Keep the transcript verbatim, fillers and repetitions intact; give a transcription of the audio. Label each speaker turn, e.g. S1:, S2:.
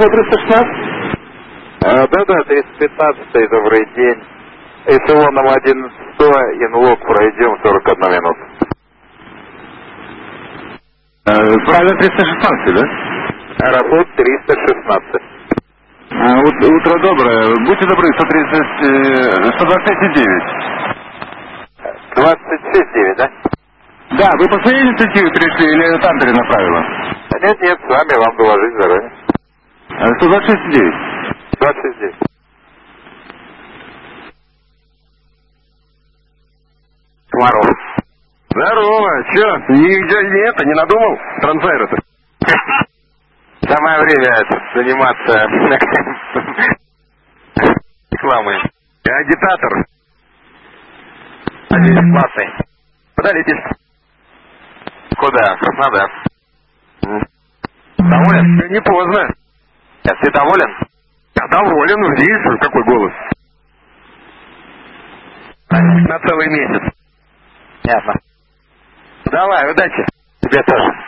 S1: триста шестнадцать?
S2: Да-да, триста пятнадцать, добрый день. Эшелоном один сто, инлог, пройдем сорок одна минута.
S1: Правильно, триста шестнадцать, да?
S2: Аэрофлот триста шестнадцать.
S1: А, ут- утро доброе. Будьте добры, сто тридцать, сто двадцать шесть девять.
S2: двадцать шесть девять, да?
S1: Да, вы по своей инициативе пришли или там перенаправила?
S2: Нет, нет, с вами вам доложить заранее.
S1: сто двадцать шесть девять.
S2: двадцать шесть девять.
S3: Комаров. Здорово, че, нигде не это, не надумал? Трансайра-то?
S2: Самое время заниматься рекламой.
S3: Я агитатор.
S2: Классный.
S3: Куда летишь?
S2: Куда? Краснодар.
S3: Доволен? Еще не поздно.
S2: А ты доволен?
S3: Я доволен, видишь, какой голос. На целый месяц.
S2: Ясно.
S3: Давай, удачи.
S2: Тебе тоже.